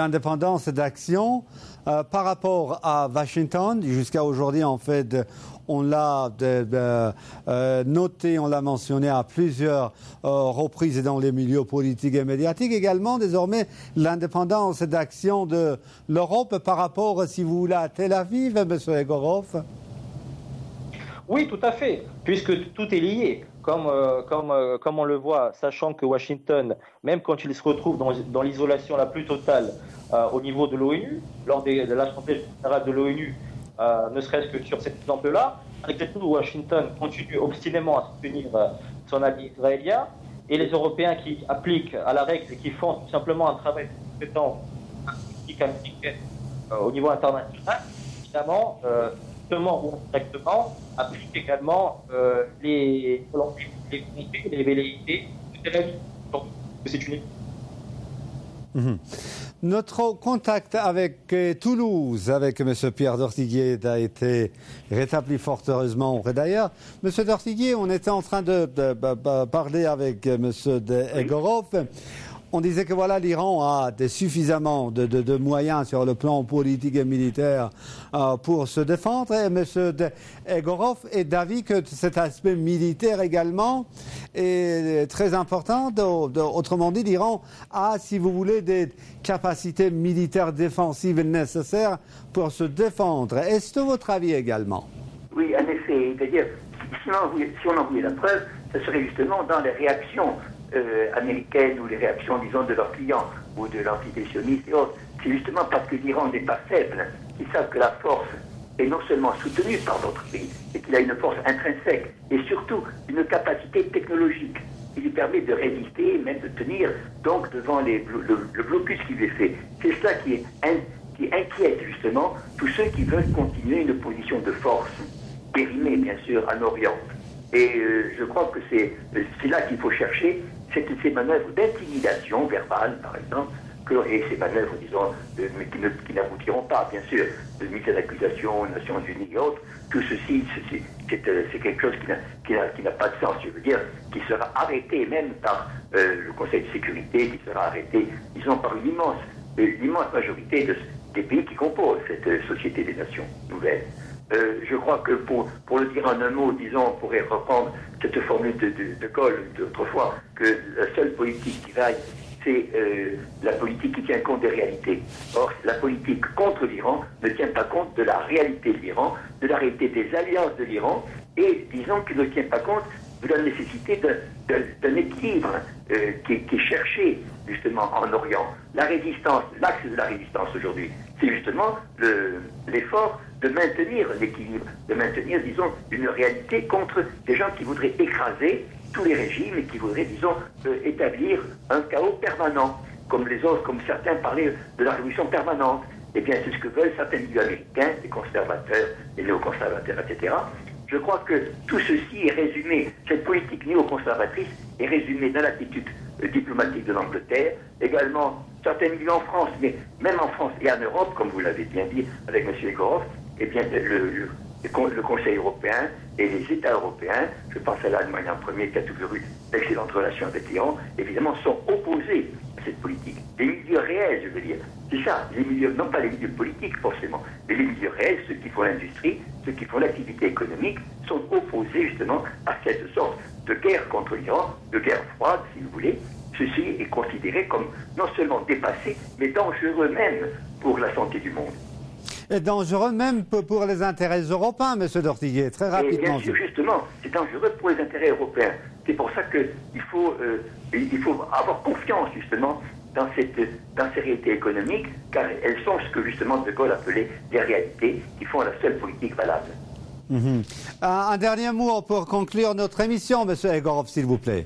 d'indépendance et d'action par rapport à Washington. Jusqu'à aujourd'hui, en fait, On l'a noté, on l'a mentionné à plusieurs reprises dans les milieux politiques et médiatiques. Également, désormais, l'indépendance d'action de l'Europe par rapport, si vous voulez, à Tel Aviv, M. Egorov. Oui, tout à fait, puisque tout est lié. Comme on le voit, sachant que Washington, même quand il se retrouve dans l'isolation la plus totale au niveau de l'ONU, lors de l'Assemblée générale de l'ONU, ne serait-ce que sur cet exemple-là, malgré tout, Washington continue obstinément à soutenir son allié israélien, et les Européens qui appliquent à la règle et qui font tout simplement un travail de compétence politique américaine au niveau international, évidemment, directement ou indirectement, appliquent également les velléités de Tel Aviv. Donc, c'est une... Notre contact avec Toulouse, avec M. Pierre Dortiguier, a été rétabli fort heureusement. D'ailleurs, M. Dortiguier, on était en train de parler avec M. Egorov. On disait que voilà, l'Iran a suffisamment de moyens sur le plan politique et militaire pour se défendre. Et M. Egorov est d'avis que cet aspect militaire également est très important. Autrement dit, l'Iran a, si vous voulez, des capacités militaires défensives nécessaires pour se défendre. Est-ce de votre avis également? Oui, en effet. C'est-à-dire, si on en voulait la preuve, ce serait justement dans les réactions américaines ou les réactions, disons, de leurs clients ou de l'entité sioniste et autres. C'est justement parce que l'Iran n'est pas faible, qu'ils savent que la force est non seulement soutenue par d'autres pays, et qu'il a une force intrinsèque, et surtout une capacité technologique qui lui permet de résister, même de tenir donc devant le blocus qui lui est fait. C'est cela qui inquiète justement tous ceux qui veulent continuer une position de force, périmée bien sûr en Orient. Et je crois que c'est là qu'il faut chercher ces manœuvres d'intimidation verbale, par exemple, et ces manœuvres, disons, mais qui n'aboutiront pas, bien sûr, de mise à l'accusation aux Nations Unies et autres. Tout ceci, c'est quelque chose qui n'a pas de sens, je veux dire, qui sera arrêté même par le Conseil de sécurité, qui sera arrêté, disons, par une immense majorité des pays qui composent cette Société des Nations nouvelles. Je crois que pour le dire en un mot, disons, on pourrait reprendre cette formule de Gaulle d'autrefois, que la seule politique qui vaille, c'est la politique qui tient compte des réalités. Or, la politique contre l'Iran ne tient pas compte de la réalité de l'Iran, de la réalité des alliances de l'Iran, et disons qu'il ne tient pas compte de la nécessité d'un équilibre qui est cherché justement en Orient. La résistance, l'axe de la résistance aujourd'hui, c'est justement l'effort de maintenir l'équilibre, de maintenir, disons, une réalité contre des gens qui voudraient écraser tous les régimes et qui voudraient, disons, établir un chaos permanent, comme les autres, comme certains parlaient de la révolution permanente. Eh bien, c'est ce que veulent certains milieux américains, les conservateurs, les néoconservateurs, etc. Je crois que tout ceci est résumé, cette politique néoconservatrice est résumée dans l'attitude diplomatique de l'Angleterre, également certains milieux en France, mais même en France et en Europe, comme vous l'avez bien dit avec M. Egorov, eh bien, le Conseil européen et les États européens, je pense à l'Allemagne en premier, qui a toujours eu d'excellentes relations avec l'Iran, évidemment, sont opposés à cette politique. Les milieux réels, je veux dire, c'est ça, les milieux, non pas les milieux politiques forcément, mais les milieux réels, ceux qui font l'industrie, ceux qui font l'activité économique, sont opposés justement à cette sorte de guerre contre l'Iran, de guerre froide, si vous voulez. Ceci est considéré comme non seulement dépassé, mais dangereux même pour la santé du monde. Et dangereux même pour les intérêts européens, M. Dortiguier, très rapidement. Et bien sûr, justement, c'est dangereux pour les intérêts européens. C'est pour ça qu'il faut avoir confiance, justement, dans ces réalités économiques, car elles sont ce que, justement, De Gaulle appelait les réalités qui font la seule politique valable. Un dernier mot pour conclure notre émission, M. Egorov, s'il vous plaît.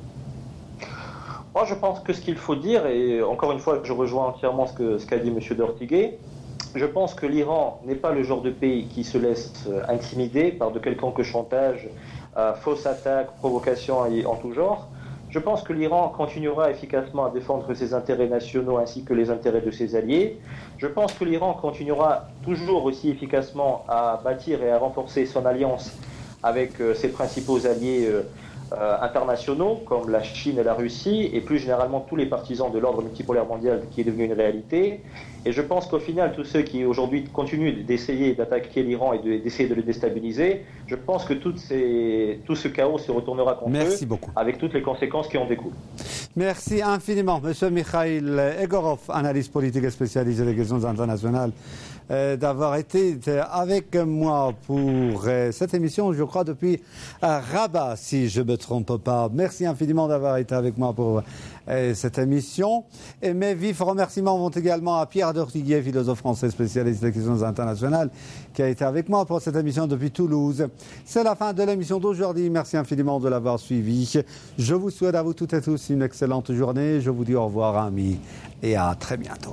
Moi, je pense que ce qu'il faut dire, et encore une fois, je rejoins entièrement ce qu'a dit M. Dortiguier, je pense que l'Iran n'est pas le genre de pays qui se laisse intimider par de quelconque chantage, fausses attaques, provocations en tout genre. Je pense que l'Iran continuera efficacement à défendre ses intérêts nationaux ainsi que les intérêts de ses alliés. Je pense que l'Iran continuera toujours aussi efficacement à bâtir et à renforcer son alliance avec ses principaux alliés internationaux comme la Chine et la Russie, et plus généralement tous les partisans de l'ordre multipolaire mondial qui est devenu une réalité. Et je pense qu'au final, tous ceux qui aujourd'hui continuent d'essayer d'attaquer l'Iran et d'essayer de le déstabiliser, je pense que tout ce chaos se retournera contre eux, beaucoup. Avec toutes les conséquences qui en découlent. Merci infiniment, M. Mikhail Egorov, analyste politique et spécialiste des questions internationales, d'avoir été avec moi pour cette émission, je crois, depuis Rabat, si je ne me trompe pas. Merci infiniment d'avoir été avec moi pour cette émission. Et mes vifs remerciements vont également à Pierre d'Ortiguier, philosophe français spécialiste des questions internationales, qui a été avec moi pour cette émission depuis Toulouse. C'est la fin de l'émission d'aujourd'hui. Merci infiniment de l'avoir suivi. Je vous souhaite à vous toutes et tous une excellente journée. Je vous dis au revoir, amis, et à très bientôt.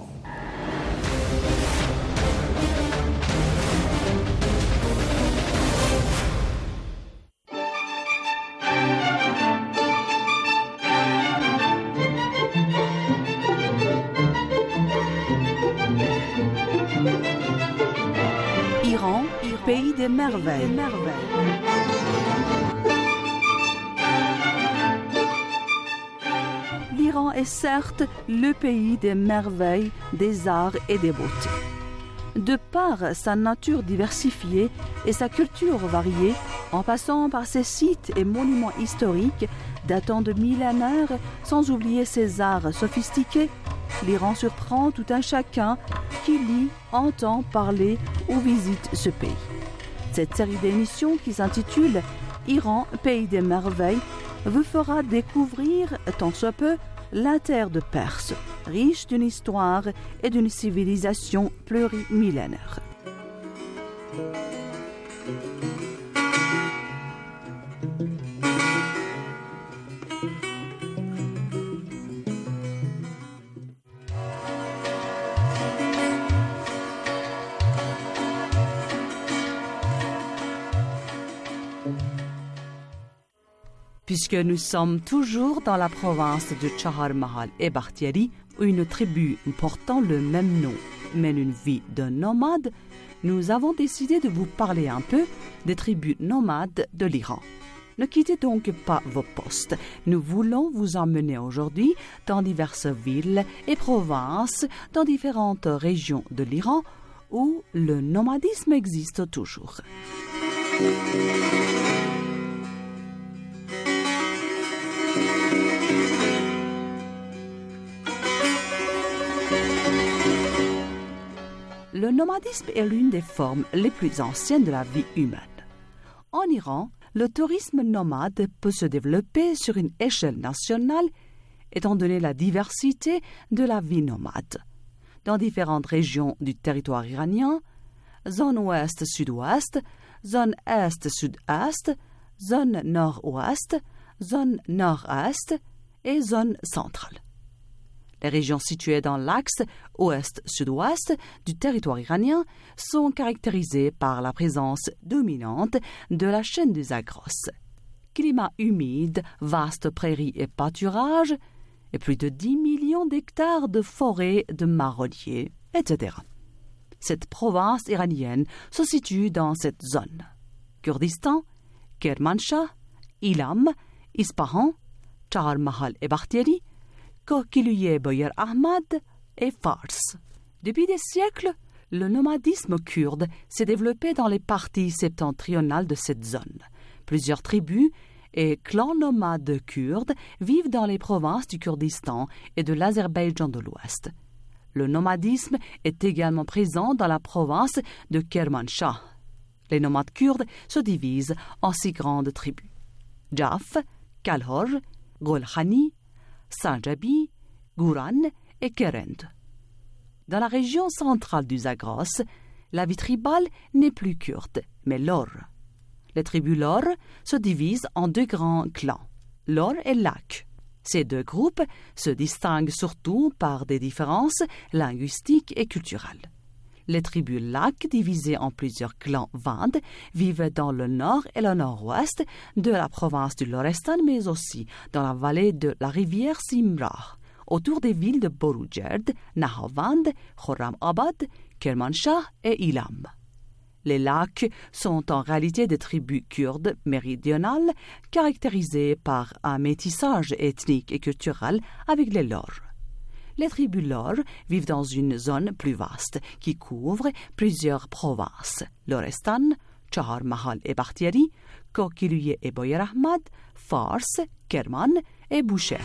Pays des merveilles. L'Iran est certes le pays des merveilles, des arts et des beautés. De par sa nature diversifiée et sa culture variée, en passant par ses sites et monuments historiques datant de millénaires, sans oublier ses arts sophistiqués, l'Iran surprend tout un chacun qui lit, entend parler ou visite ce pays. Cette série d'émissions qui s'intitule « Iran, pays des merveilles » vous fera découvrir, tant soit peu, la terre de Perse, riche d'une histoire et d'une civilisation plurimillénaire. Puisque nous sommes toujours dans la province de Chahar Mahal et Bakhtiari, où une tribu portant le même nom mène une vie de nomade, nous avons décidé de vous parler un peu des tribus nomades de l'Iran. Ne quittez donc pas vos postes. Nous voulons vous emmener aujourd'hui dans diverses villes et provinces, dans différentes régions de l'Iran, où le nomadisme existe toujours. Le nomadisme est l'une des formes les plus anciennes de la vie humaine. En Iran, le tourisme nomade peut se développer sur une échelle nationale, étant donné la diversité de la vie nomade. Dans différentes régions du territoire iranien, zone ouest-sud-ouest, zone est-sud-est, zone nord-ouest, zone nord-est et zone centrale. Les régions situées dans l'axe ouest-sud-ouest du territoire iranien sont caractérisées par la présence dominante de la chaîne du Zagros. Climat humide, vastes prairies et pâturages, et plus de 10 millions d'hectares de forêts de marronniers, etc. Cette province iranienne se situe dans cette zone. Kurdistan, Kermanshah, Ilam, Ispahan, Chahar Mahal et Bakhtiari, Kokiliye Boyer Ahmad et Fars. Depuis des siècles, le nomadisme kurde s'est développé dans les parties septentrionales de cette zone. Plusieurs tribus et clans nomades kurdes vivent dans les provinces du Kurdistan et de l'Azerbaïdjan de l'Ouest. Le nomadisme est également présent dans la province de Kermanshah. Les nomades kurdes se divisent en 6 grandes tribus: Jaf, Kalhor, Golkhani, Sanjabi, Gouran et Kerend. Dans la région centrale du Zagros, la vie tribale n'est plus kurde, mais Lor. Les tribus Lor se divisent en 2 grands clans, Lor et Lak. Ces 2 groupes se distinguent surtout par des différences linguistiques et culturelles. Les tribus Lak, divisées en plusieurs clans Vand, vivent dans le nord et le nord-ouest de la province du Lorestan, mais aussi dans la vallée de la rivière Simrah, autour des villes de Borujerd, Nahavand, Khorramabad, Kermanshah et Ilam. Les lacs sont en réalité des tribus kurdes méridionales caractérisées par un métissage ethnique et culturel avec les Lors. Les tribus Lors vivent dans une zone plus vaste qui couvre plusieurs provinces: Lorestan, Chahar Mahal et Bakhtiari, Kokiluyeh et Boyer Ahmad, Fars, Kerman et Boucher.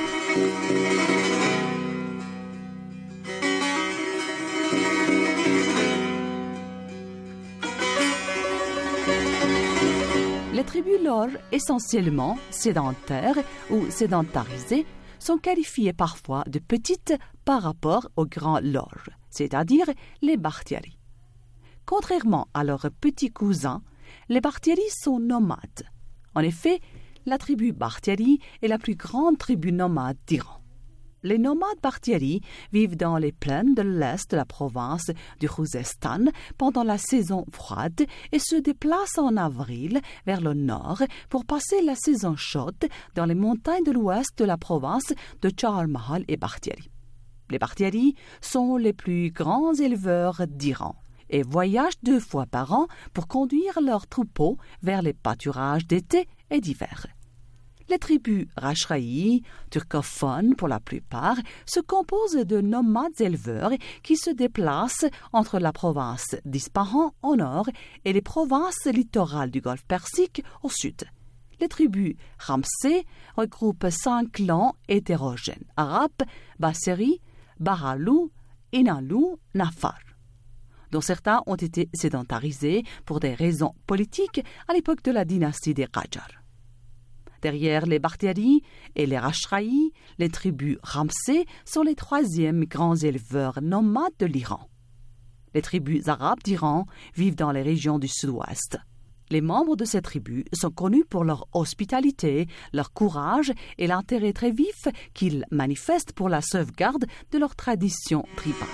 Les tribus Lors, essentiellement sédentaires ou sédentarisées, sont qualifiées parfois de petites par rapport aux grands Lors, c'est-à-dire les Bakhtiari. Contrairement à leurs petits cousins, les Bakhtiari sont nomades. En effet, la tribu Bakhtiari est la plus grande tribu nomade d'Iran. Les nomades Bakhtiari vivent dans les plaines de l'est de la province du Khouzestan pendant la saison froide et se déplacent en avril vers le nord pour passer la saison chaude dans les montagnes de l'ouest de la province de Chahar Mahal et Bakhtiari. Les Bakhtiari sont les plus grands éleveurs d'Iran et voyagent 2 fois par an pour conduire leurs troupeaux vers les pâturages d'été et d'hiver. Les tribus Rashraï, turcophones pour la plupart, se composent de nomades éleveurs qui se déplacent entre la province d'Ispahan au nord et les provinces littorales du Golfe Persique au sud. Les tribus Ramsey regroupent 5 clans hétérogènes: Arab, Basseri, Bahalou, Inalou, Nafar, dont certains ont été sédentarisés pour des raisons politiques à l'époque de la dynastie des Qajar. Derrière les Bakhtiari et les Rashraï, les tribus Ramsey sont les 3e grands éleveurs nomades de l'Iran. Les tribus arabes d'Iran vivent dans les régions du sud-ouest. Les membres de ces tribus sont connus pour leur hospitalité, leur courage et l'intérêt très vif qu'ils manifestent pour la sauvegarde de leur tradition tribale.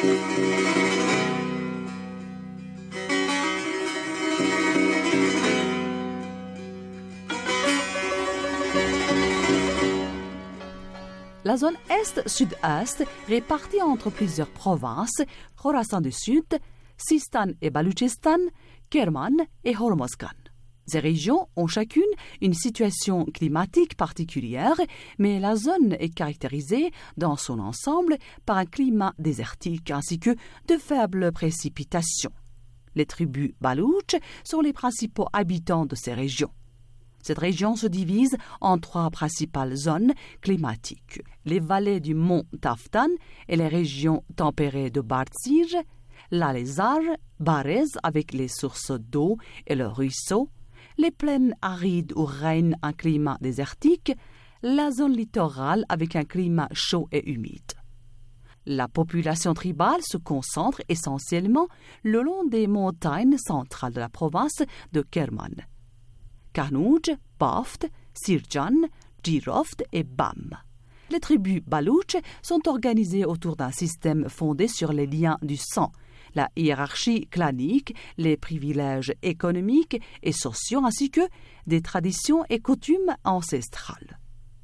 La zone est-sud-est, répartie entre plusieurs provinces, Khorasan du Sud, Sistan et Baloutchistan, Kerman et Hormozgan. Ces régions ont chacune une situation climatique particulière, mais la zone est caractérisée dans son ensemble par un climat désertique ainsi que de faibles précipitations. Les tribus Balouches sont les principaux habitants de ces régions. Cette région se divise en 3 principales zones climatiques: les vallées du mont Taftan et les régions tempérées de Barzij, l'Alezar, Barez avec les sources d'eau et le ruisseau, les plaines arides où règne un climat désertique, la zone littorale avec un climat chaud et humide. La population tribale se concentre essentiellement le long des montagnes centrales de la province de Kerman: Kanouj, Baft, Sirjan, Jiroft et Bam. Les tribus Balouches sont organisées autour d'un système fondé sur les liens du sang, la hiérarchie clanique, les privilèges économiques et sociaux ainsi que des traditions et coutumes ancestrales.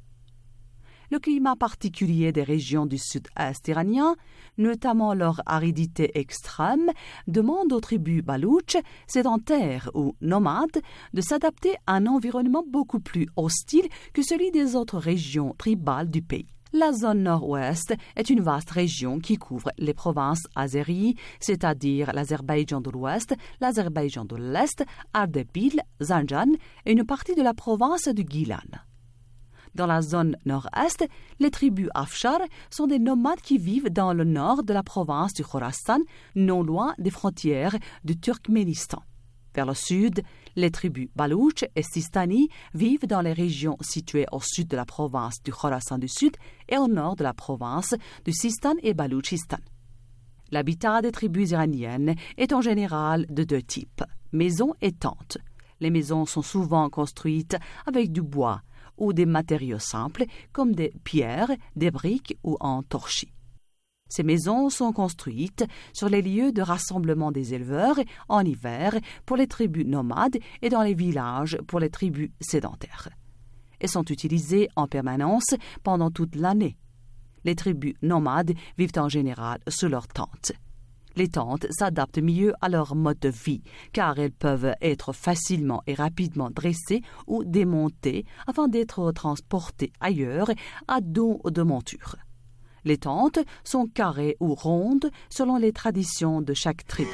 Le climat particulier des régions du sud-est iranien, notamment leur aridité extrême, demande aux tribus balouches, sédentaires ou nomades, de s'adapter à un environnement beaucoup plus hostile que celui des autres régions tribales du pays. La zone nord-ouest est une vaste région qui couvre les provinces azéries, c'est-à-dire l'Azerbaïdjan de l'ouest, l'Azerbaïdjan de l'est, Ardebil, Zanjan et une partie de la province du Gilan. Dans la zone nord-est, les tribus Afshar sont des nomades qui vivent dans le nord de la province du Khorasan, non loin des frontières du Turkménistan. Vers le sud, les tribus Balouches et Sistani vivent dans les régions situées au sud de la province du Khorasan du Sud et au nord de la province du Sistan et Baloutchistan. L'habitat des tribus iraniennes est en général de 2 types, maisons et tentes. Les maisons sont souvent construites avec du bois ou des matériaux simples comme des pierres, des briques ou en torchis. Ces maisons sont construites sur les lieux de rassemblement des éleveurs en hiver pour les tribus nomades et dans les villages pour les tribus sédentaires. Elles sont utilisées en permanence pendant toute l'année. Les tribus nomades vivent en général sous leurs tentes. Les tentes s'adaptent mieux à leur mode de vie, car elles peuvent être facilement et rapidement dressées ou démontées afin d'être transportées ailleurs à dos de monture. Les tentes sont carrées ou rondes selon les traditions de chaque tribu.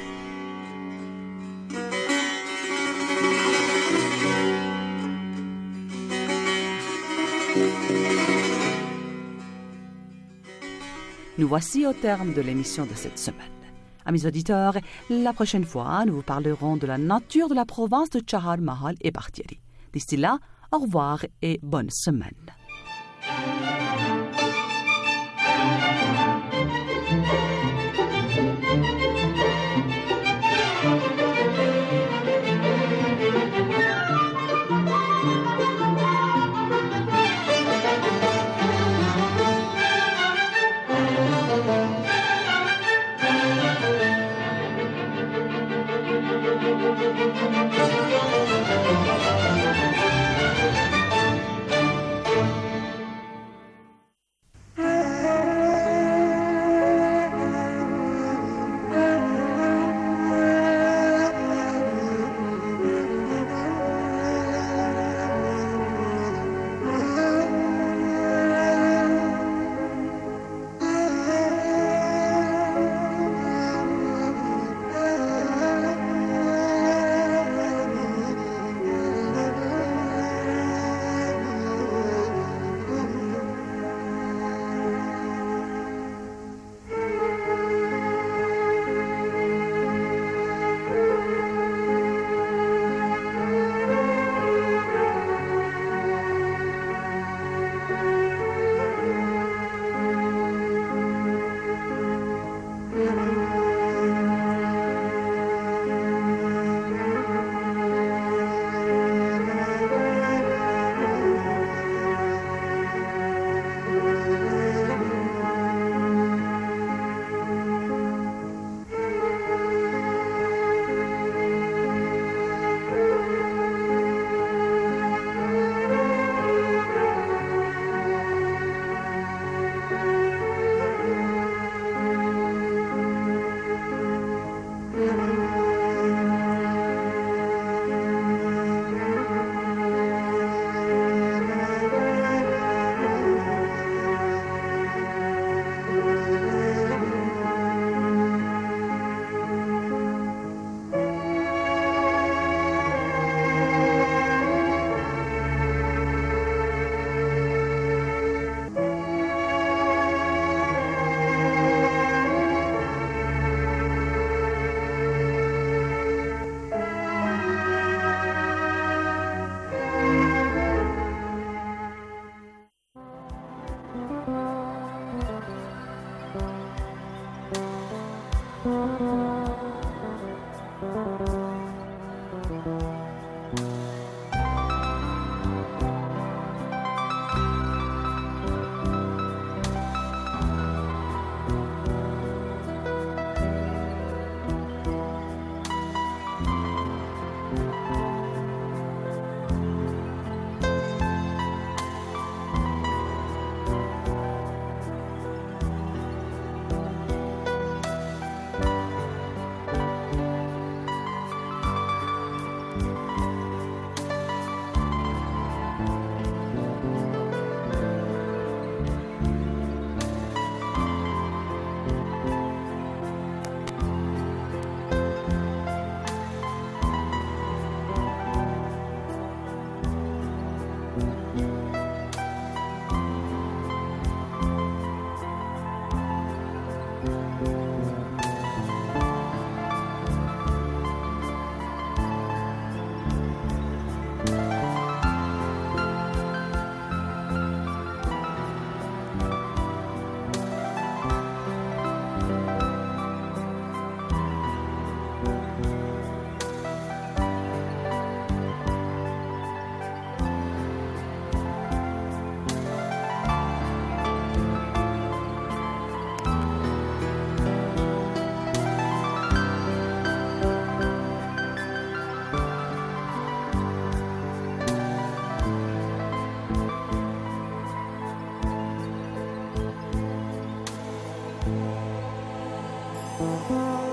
Nous voici au terme de l'émission de cette semaine. Amis auditeurs, la prochaine fois, nous vous parlerons de la nature de la province de Chahar Mahal et Bakhtiari. D'ici là, au revoir et bonne semaine. Thank you.